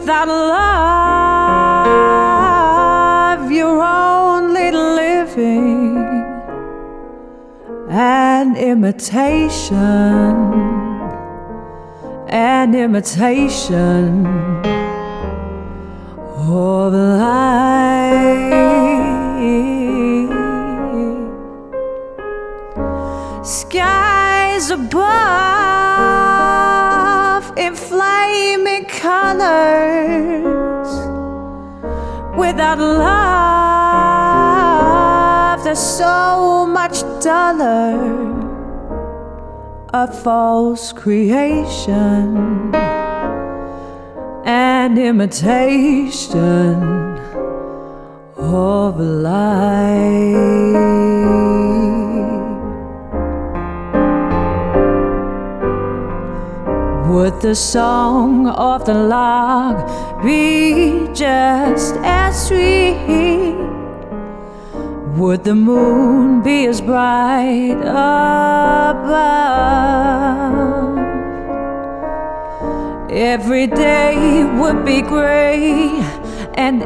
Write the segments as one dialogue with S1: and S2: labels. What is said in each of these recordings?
S1: Without love, you're only living an imitation of life. Skies above in flaming colors. Without love, they're so much duller. A false creation, an imitation of life. Would the song of the lark be just as sweet? Would the moon be as bright above? Every day would be gray and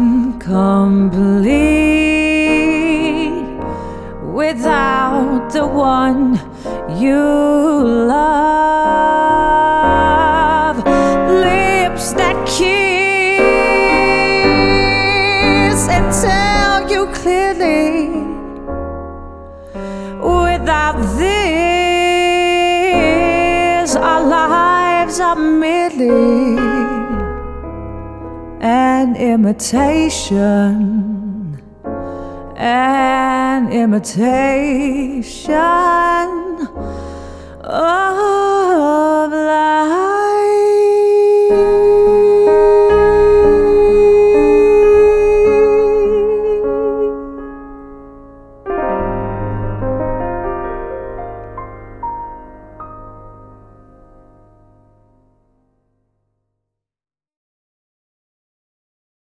S1: incomplete without the one you love. Lips that kiss and tell you clearly, without this our lives are merely an imitation, an imitation. Oh.